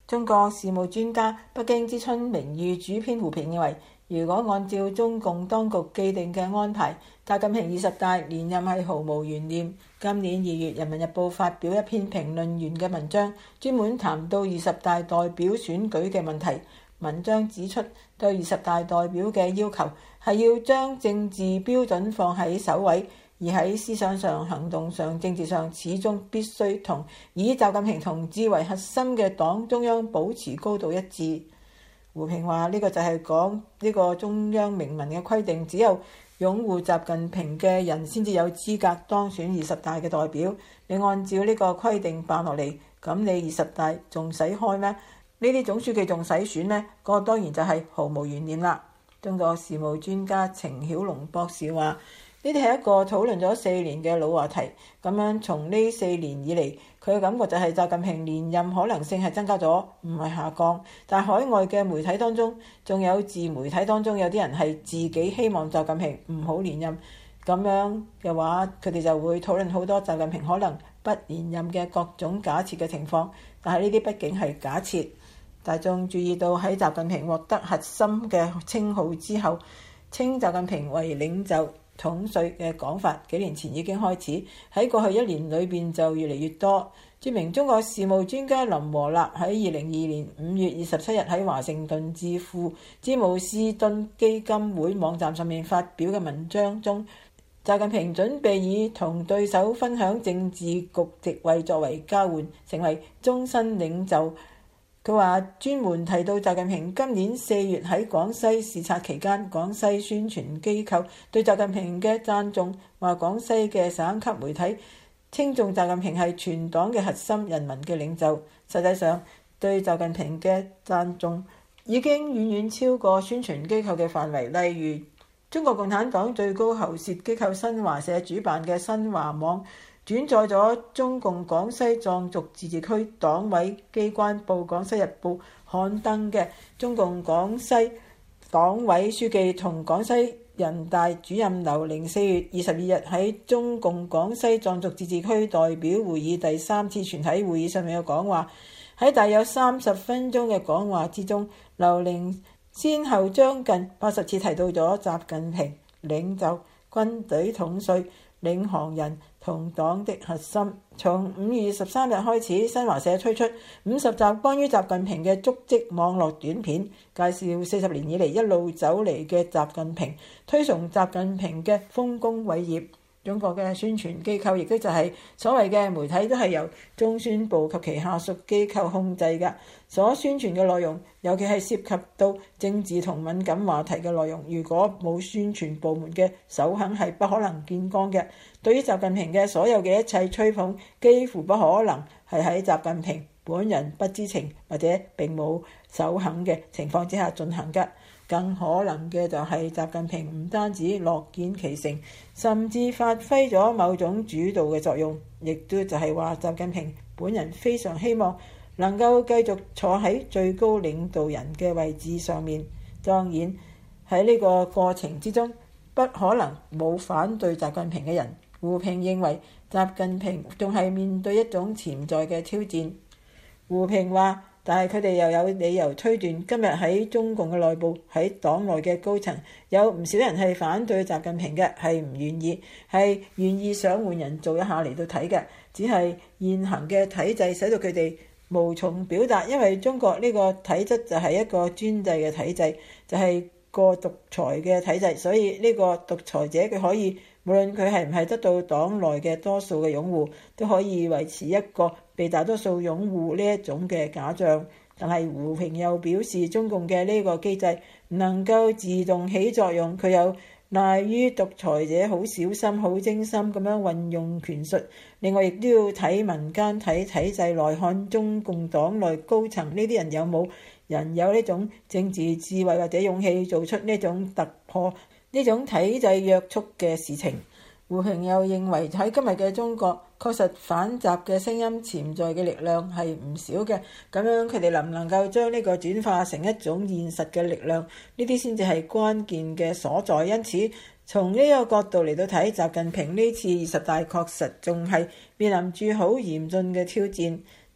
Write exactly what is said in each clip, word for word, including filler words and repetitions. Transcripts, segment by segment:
中國事務專家、北京之春名譽主編胡平認為，如果按照中共當局既定嘅安排，習近平二十大連任係毫無懸念。今年二月，《人民日報》發表一篇評論員嘅文章，專門談到二十大代表選舉嘅問題。文章指出，對二十大代表嘅要求係要將政治標準放喺首位，而喺思想上、行動上、政治上，始終必須同以習近平同志為核心嘅黨中央保持高度一致。胡平話：呢、這個就係講呢個中央明文嘅規定，只有擁護習近平嘅人先至有資格當選二十大嘅代表。你按照呢個規定辦落嚟，咁你二十大仲使開咩？呢啲總書記仲使選咩？嗰、那個當然就係毫無懸念啦。中國事務專家程曉龍博士話：呢啲係一個討論咗四年嘅老話題，咁樣從呢四年以嚟，佢嘅感覺就係習近平連任可能性係增加咗，唔係下降。但海外嘅媒體當中，仲有自媒體當中有啲人係自己希望習近平唔好連任，咁樣嘅話，佢哋就會討論好多習近平可能不連任嘅各種假設嘅情況。但係呢啲畢竟係假設。大眾注意到喺習近平獲得核心嘅稱號之後，稱習近平為領袖統帥嘅講法，幾年前已經開始，喺過去一年裏邊就越嚟越多。著名中國事務專家林和立喺二零二二年五月二十七日喺華盛頓智庫詹姆斯頓基金會網站上面發表嘅文章中，習近平準備以同對手分享政治局席位作為交換，成為終身領袖。佢話專門提到習近平今年四月喺廣西視察期間，廣西宣傳機構對習近平嘅讚頌，話廣西嘅省級媒體稱頌習近平係全黨嘅核心人民嘅領袖。實際上，對習近平嘅讚頌已經遠遠超過宣傳機構嘅範圍。例如，中國共產黨最高喉舌機構新華社主辦嘅新華網轉載咗中共廣西壯族自治區黨委機關報《廣西日報》刊登嘅中共廣西黨委書記同廣西人大主任劉寧四月二十二日喺中共廣西壯族自治區代表會議第三次全體會議上面嘅講話。喺大約三十分鐘嘅講話之中，劉寧先後將近八十次提到咗習近平領袖、軍隊統帥、領航人同黨的核心。從五月十三日開始，新華社推出五十集關於習近平嘅足跡網絡短片，介紹四十年以嚟一路走嚟嘅習近平，推崇習近平嘅豐功偉業。中國嘅宣傳機構亦都就係所謂嘅媒體，都係由中宣部及其下屬機構控制嘅。所宣傳嘅內容，尤其係涉及到政治同敏感話題嘅內容，如果冇宣傳部門嘅首肯係不可能見光嘅。對於習近平嘅所有嘅一切吹捧，幾乎不可能係喺習近平本人不知情或者並冇首肯嘅情況之下進行嘅。更可能嘅就係習近平唔單止樂見其成，甚至發揮咗某種主導嘅作用，亦都就係話習近平本人非常希望能夠繼續坐喺最高領導人嘅位置上面。當然喺呢個過程之中，不可能冇反對習近平嘅人。胡平認為習近平仲係面對一種潛在嘅挑戰。胡平話，但係佢哋又有理由推斷，今日喺中共嘅內部，喺黨內嘅高層有唔少人係反對習近平嘅，係唔願意，係願意想換人做一下嚟到睇嘅。只係現行嘅體制使到佢哋無從表達，因為中國呢個體質就係一個專制嘅體制，就係個獨裁嘅體制，所以呢個獨裁者佢可以無論佢係唔係得到黨內嘅多數嘅擁護，都可以維持一個被大多數擁護呢一種嘅假象。但係胡平又表示，中共嘅呢個機制唔能夠自動起作用，佢有賴於獨裁者好小心、好精心咁樣運用權術。另外亦都要睇民間、睇體制內，看中共黨內高層呢啲人有冇人有呢種政治智慧或者勇氣做出呢種突破呢種體制約束嘅事情。胡平又認為喺今日嘅中國，確實反習嘅聲音潛在嘅力量係唔少嘅。咁樣佢哋能唔能夠將呢個轉化成一種現實嘅力量，呢啲先至係關鍵嘅所在。因此，從呢個角度嚟到睇，習近平呢次二十大確實仲係面臨住好嚴峻嘅挑戰。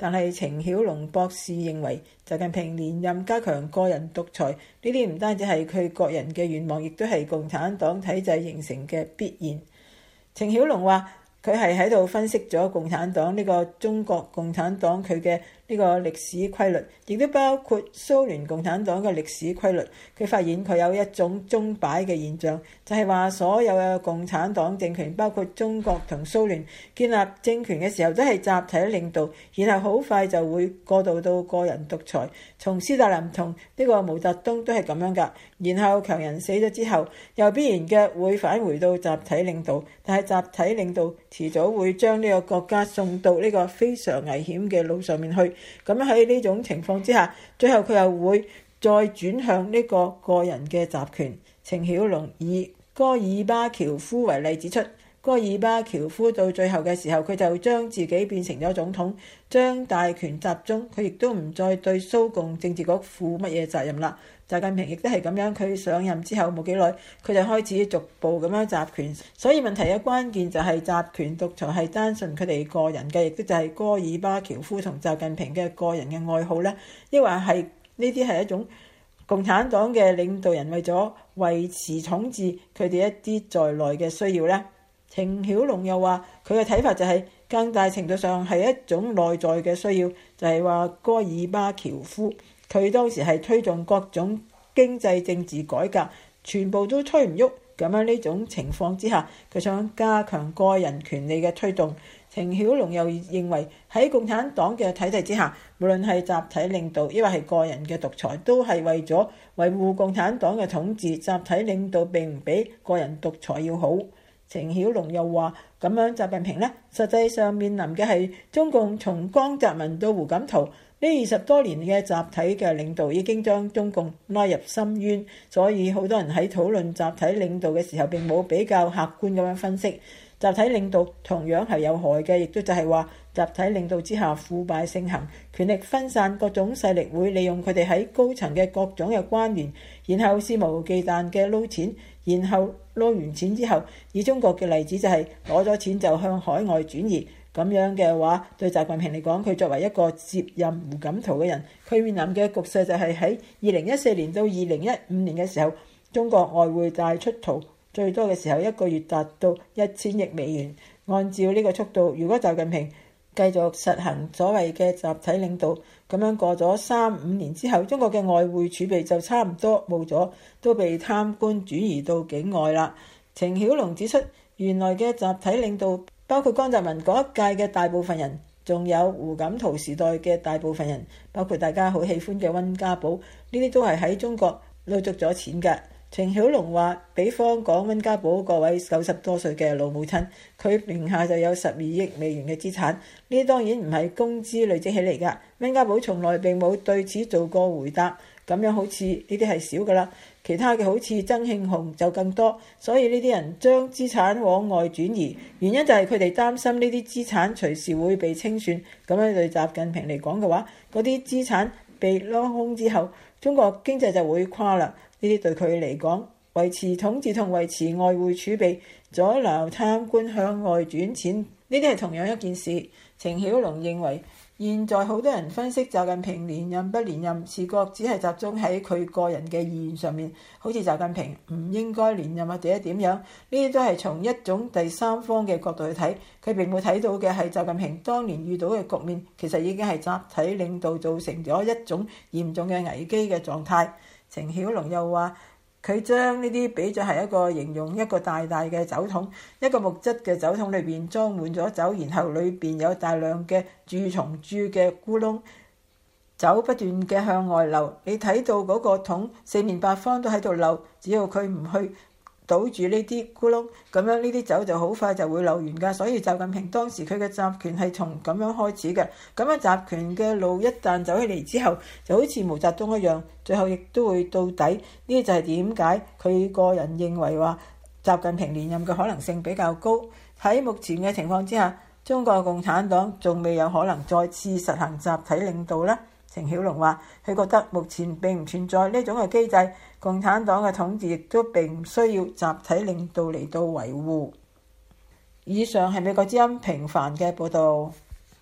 但係程曉龍博士認為，習近平連任加強個人獨裁，呢啲唔單止係佢個人嘅願望，亦都係共產黨體制形成嘅必然。程曉龍話：佢係喺度分析咗共產黨呢個中國共產黨佢嘅呢個歷史規律，亦都包括蘇聯共產黨嘅歷史規律。佢發現佢有一種鐘擺嘅現象，就係話所有嘅共產黨政權，包括中國同蘇聯建立政權嘅時候，都係集體領導，然後好快就會過渡到個人獨裁。從斯大林同呢個毛澤東都係咁樣㗎。然後強人死咗之後，又必然嘅會返回到集體領導，但係集體領導遲早會將呢個國家送到呢個非常危險嘅路上面去。咁喺呢種情況之下，最後佢又會再轉向呢個個人嘅集權。程曉龍以戈爾巴喬夫為例指出，戈爾巴喬夫到最後嘅時候，佢就將自己變成咗總統，將大權集中，佢亦都唔再對蘇共政治局負乜嘢責任啦。習近平亦都係咁樣，佢上任之後冇幾耐，佢就開始逐步咁樣集權。所以問題嘅關鍵就係集權獨裁係單純佢哋個人嘅，亦都就係戈爾巴喬夫同習近平嘅個人嘅愛好呢，抑或係呢啲係一種共產黨嘅領導人為咗維持統治佢哋一啲在內嘅需要呢？程曉龍又話佢嘅睇法就係更大程度上係一種內在嘅需要，就係話戈爾巴喬夫佢當時係推動各種經濟政治改革，全部都推唔喐。咁樣呢種情況之下，佢想加強個人權利嘅推動。程曉龍又認為喺共產黨嘅體制之下，無論係集體領導抑或係個人嘅獨裁，都係為咗維護共產黨嘅統治。集體領導並唔比個人獨裁要好。程曉龍又話：咁樣習近平呢，實際上面臨嘅係中共從江澤民到胡錦濤呢二十多年嘅集體嘅領導已經將中共拉入深淵，所以好多人喺討論集體領導嘅時候並冇比較客觀咁樣分析。集體領導同樣係有害嘅，亦都就係話集體領導之下腐敗盛行，權力分散，各種勢力會利用佢哋喺高層嘅各種嘅關聯，然後肆無忌憚嘅撈錢，然後撈完錢之後，以中國嘅例子就係攞咗錢就向海外轉移。咁樣嘅話，對習近平嚟講，佢作為一個接任胡錦濤嘅人，佢面臨嘅局勢就係喺二零一四年到二零一五年嘅時候，中國外匯債出逃最多嘅時候，一個月達到一千億美元。按照呢個速度，如果習近平繼續實行所謂嘅集體領導，咁樣過咗三五年之後，中國嘅外匯儲備就差唔多冇咗，都被貪官轉移到境外啦。程曉龍指出，原來嘅集體領導包括江澤民嗰一屆嘅大部分人，仲有胡錦濤時代嘅大部分人，包括大家好喜歡嘅溫家寶，呢啲都係喺中國撈足咗錢嘅。程曉龍話，比方講溫家寶嗰位九十多歲嘅老母親，佢名下就有十二億美元嘅資產，呢啲當然唔係工資累積起嚟㗎。溫家寶從來並冇對此做過回答，咁樣好似呢啲係少㗎啦。其他嘅好似曾慶紅就更多，所以呢啲人將資產往外轉移，原因就係佢哋擔心呢啲資產隨時會被清算。咁樣對習近平嚟講嘅話，嗰啲資產被撈空之後，中國經濟就會垮啦。呢啲對佢嚟講，維持統治同維持外匯儲備，阻撓貪官向外轉錢，呢啲係同樣一件事。程曉龍認為，現在好多人分析習近平連任不連任，視覺只係集中喺佢個人嘅意願上面，好似習近平唔應該連任或者點樣，呢啲都係從一種第三方嘅角度去睇，佢並冇睇到嘅係習近平當年遇到嘅局面，其實已經係集體領導造成咗一種嚴重嘅危機嘅狀態。程曉龍又話，佢將呢啲比作係一個形容一個大大嘅酒桶，一個木質嘅酒桶裏邊裝滿咗酒，然後裏邊有大量嘅蛀蟲蛀嘅咕窿，酒不斷嘅向外流。你睇到嗰個桶四面八方都喺度漏，只要佢唔去堵住呢啲咕窿，咁樣呢啲酒就好快就會漏完㗎。所以習近平當時佢嘅集權係從咁樣開始嘅。咁樣集權嘅路一旦走起嚟之後，就好似毛澤東一樣，最後亦都會到底。呢就係點解佢個人認為話習近平連任嘅可能性比較高。喺目前嘅情況之下，中國共產黨仲未有可能再次實行集體領導呢？程曉龍話，佢覺得目前並唔存在呢種嘅機制，共產黨嘅統治亦都並唔需要集體領導嚟到維護。以上係美國之音平凡嘅報導。